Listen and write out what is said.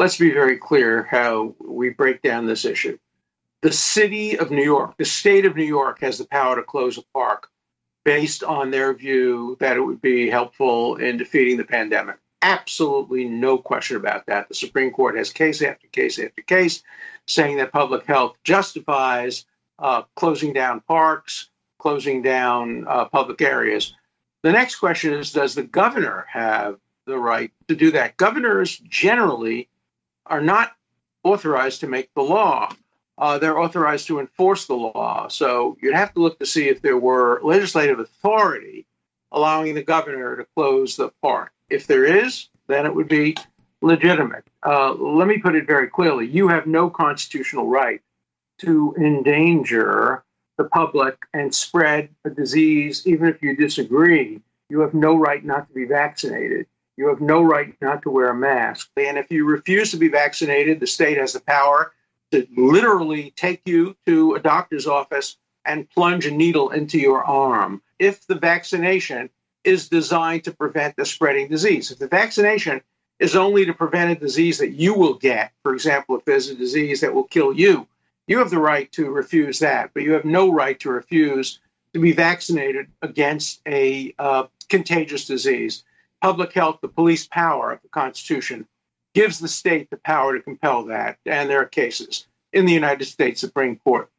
let's be very clear how we break down this issue. The city of New York, the state of New York has the power to close a park based on their view that it would be helpful in defeating the pandemic. Absolutely no question about that. The Supreme Court has case after case after case saying that public health justifies closing down parks, closing down public areas. The next question is, does the governor have the right to do that? Governors generally are not authorized to make the law. They're authorized to enforce the law. So you'd have to look to see if there were legislative authority allowing the governor to close the park. If there is, then it would be legitimate. Let me put it very clearly. You have no constitutional right to endanger the public and spread a disease, even if you disagree. You have no right not to be vaccinated. You have no right not to wear a mask. And if you refuse to be vaccinated, the state has the power to literally take you to a doctor's office and plunge a needle into your arm if the vaccination is designed to prevent the spreading disease. If the vaccination is only to prevent a disease that you will get, for example, if there's a disease that will kill you, you have the right to refuse that, but you have no right to refuse to be vaccinated against a contagious disease. Public health, the police power of the Constitution, gives the state the power to compel that, and there are cases in the United States Supreme Court